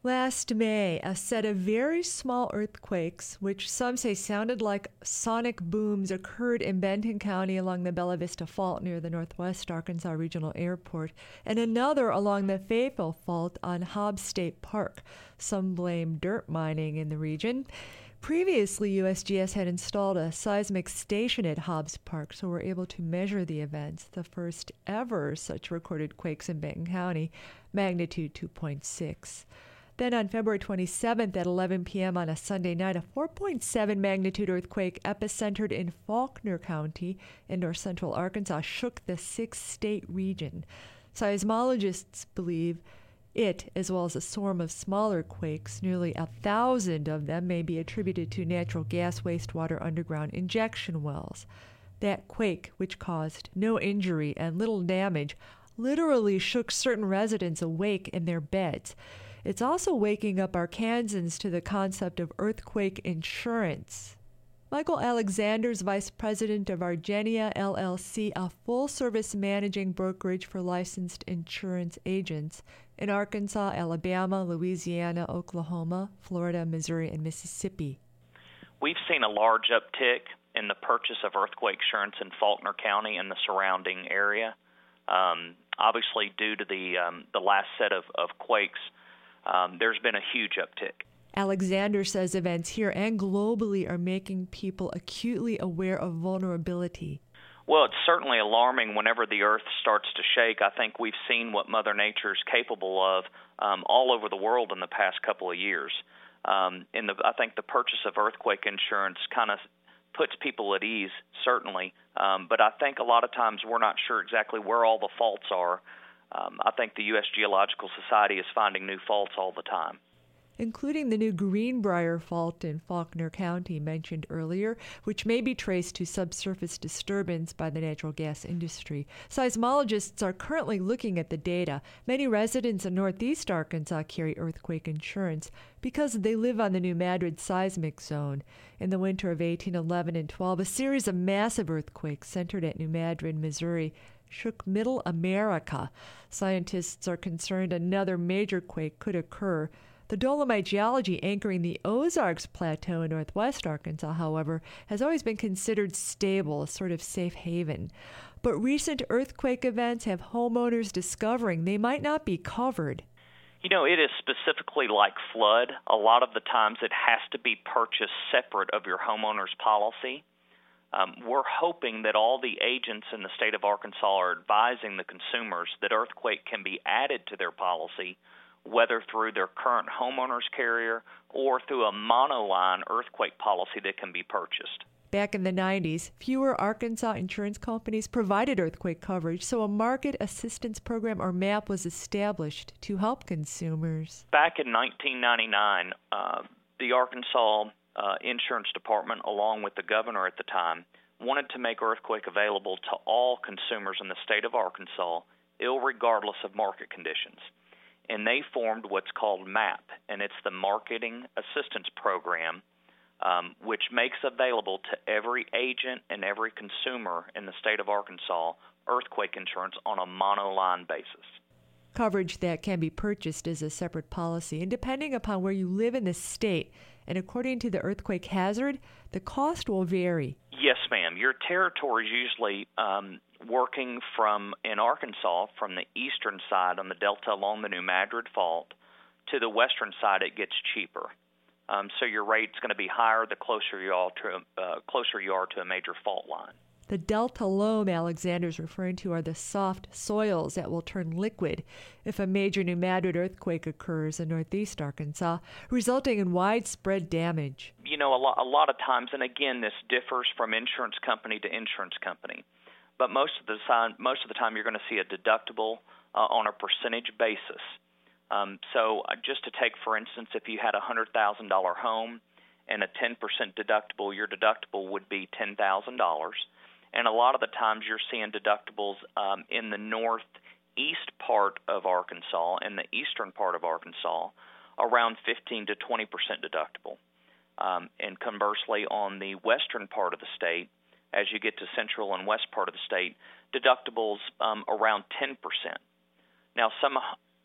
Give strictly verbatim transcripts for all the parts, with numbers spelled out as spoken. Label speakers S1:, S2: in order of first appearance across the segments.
S1: Last May, a set of very small earthquakes, which some say sounded like sonic booms, occurred in Benton County along the Bella Vista Fault near the Northwest Arkansas Regional Airport, and another along the Fayetteville Fault on Hobbs State Park. Some blame dirt mining in the region. Previously, U S G S had installed a seismic station at Hobbs Park, so we're able to measure the events, the first ever such recorded quakes in Benton County, magnitude two point six. Then on February twenty-seventh at eleven p.m. on a Sunday night, a four point seven magnitude earthquake epicentered in Faulkner County in north central Arkansas shook the six-state region. Seismologists believe it, as well as a swarm of smaller quakes, nearly a thousand of them, may be attributed to natural gas wastewater underground injection wells. That quake, which caused no injury and little damage, literally shook certain residents awake in their beds. It's also waking up Arkansans to the concept of earthquake insurance. Michael Alexander's vice president of Argenia L L C, a full-service managing brokerage for licensed insurance agents in Arkansas, Alabama, Louisiana, Oklahoma, Florida, Missouri, and Mississippi.
S2: We've seen a large uptick in the purchase of earthquake insurance in Faulkner County and the surrounding area. Um, obviously, due to the um, the last set of, of quakes, Um, there's been a huge uptick.
S1: Alexander says events here and globally are making people acutely aware of vulnerability.
S2: Well, it's certainly alarming whenever the earth starts to shake. I think we've seen what Mother Nature is capable of um, all over the world in the past couple of years. Um, in the, I think the purchase of earthquake insurance kind of puts people at ease, certainly. Um, but I think a lot of times we're not sure exactly where all the faults are. Um, I think the U S Geological Society is finding new faults all the time,
S1: including the new Greenbrier Fault in Faulkner County mentioned earlier, which may be traced to subsurface disturbance by the natural gas industry. Seismologists are currently looking at the data. Many residents in northeast Arkansas carry earthquake insurance because they live on the New Madrid seismic zone. In the winter of eighteen eleven and twelve, a series of massive earthquakes centered at New Madrid, Missouri, shook Middle America. Scientists are concerned another major quake could occur. The dolomite geology anchoring the Ozarks Plateau in northwest Arkansas, however, has always been considered stable, a sort of safe haven. But recent earthquake events have homeowners discovering they might not be covered.
S2: You know, it is specifically like flood. A lot of the times it has to be purchased separate of your homeowner's policy. Um, we're hoping that all the agents in the state of Arkansas are advising the consumers that earthquake can be added to their policy, whether through their current homeowner's carrier or through a monoline earthquake policy that can be purchased.
S1: Back in the nineties, fewer Arkansas insurance companies provided earthquake coverage, so a market assistance program, or MAP, was established to help consumers.
S2: Back in nineteen ninety-nine, uh, the Arkansas Uh, insurance department, along with the governor at the time, wanted to make earthquake available to all consumers in the state of Arkansas, irregardless of market conditions. And they formed what's called MAP, and it's the Marketing Assistance Program, um, which makes available to every agent and every consumer in the state of Arkansas earthquake insurance on a monoline basis.
S1: Coverage that can be purchased as a separate policy, and depending upon where you live in the state, and according to the earthquake hazard, the cost will vary.
S2: Yes, ma'am. Your territory is usually um, working from, in Arkansas, from the eastern side on the delta along the New Madrid Fault to the western side. It gets cheaper. Um, so your rate's going to be higher the closer you are to uh, closer you are to a major fault line.
S1: The delta loam Alexander's referring to are the soft soils that will turn liquid if a major New Madrid earthquake occurs in northeast Arkansas, resulting in widespread damage.
S2: You know, a lot, a lot of times, and again, this differs from insurance company to insurance company, but most of the time, most of the time you're going to see a deductible uh, on a percentage basis. Um, so uh, just to take, for instance, if you had a one hundred thousand dollars home and a ten percent deductible, your deductible would be ten thousand dollars. And a lot of the times you're seeing deductibles um, in the northeast part of Arkansas and the eastern part of Arkansas around fifteen to twenty percent deductible. Um, and conversely, on the western part of the state, as you get to central and west part of the state, deductibles um, around ten percent. Now, some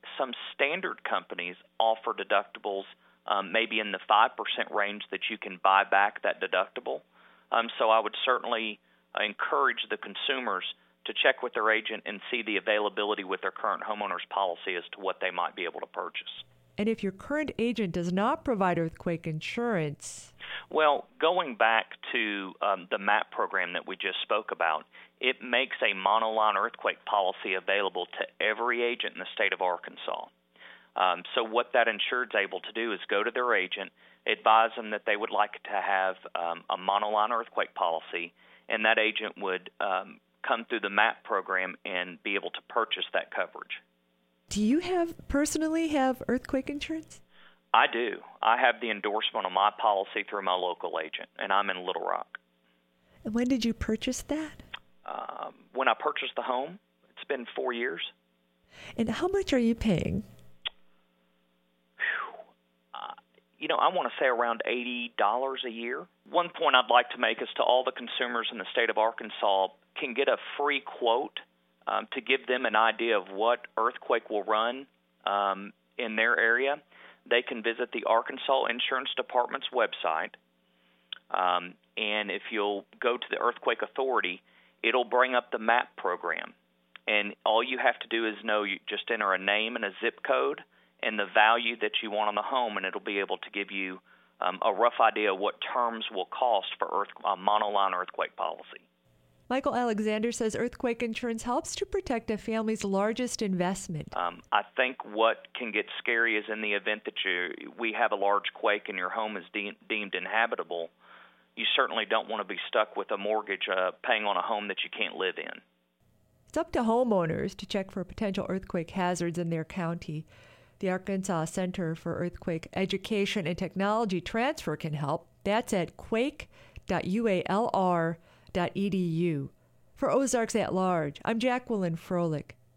S2: some standard companies offer deductibles um, maybe in the five percent range that you can buy back that deductible. Um, so I would certainly uh, encourage the consumers to check with their agent and see the availability with their current homeowner's policy as to what they might be able to purchase.
S1: And if your current agent does not provide earthquake insurance?
S2: Well, going back to um, the MAP program that we just spoke about, it makes a monoline earthquake policy available to every agent in the state of Arkansas. Um, so what that insured's able to do is go to their agent, advise them that they would like to have um, a monoline earthquake policy, and that agent would um, come through the MAP program and be able to purchase that coverage.
S1: Do you have personally have earthquake insurance?
S2: I do. I have the endorsement on my policy through my local agent, and I'm in Little Rock.
S1: And when did you purchase that?
S2: Um, when I purchased the home, it's been four years.
S1: And how much are you paying?
S2: Uh, you know, I want to say around eighty dollars a year. One point I'd like to make is to all the consumers in the state of Arkansas can get a free quote um, to give them an idea of what earthquake will run um, in their area. They can visit the Arkansas Insurance Department's website, um, and if you'll go to the Earthquake Authority, it'll bring up the MAP program. And all you have to do is know, you just enter a name and a zip code and the value that you want on the home, and it'll be able to give you um, a rough idea of what terms will cost for earth, a monoline earthquake policy.
S1: Michael Alexander says earthquake insurance helps to protect a family's largest investment.
S2: Um, I think what can get scary is in the event that you we have a large quake and your home is de- deemed inhabitable, you certainly don't want to be stuck with a mortgage uh, paying on a home that you can't live in.
S1: It's up to homeowners to check for potential earthquake hazards in their county. The Arkansas Center for Earthquake Education and Technology Transfer can help. That's at quake dot u a l r dot e d u. For Ozarks at Large, I'm Jacqueline Froelich.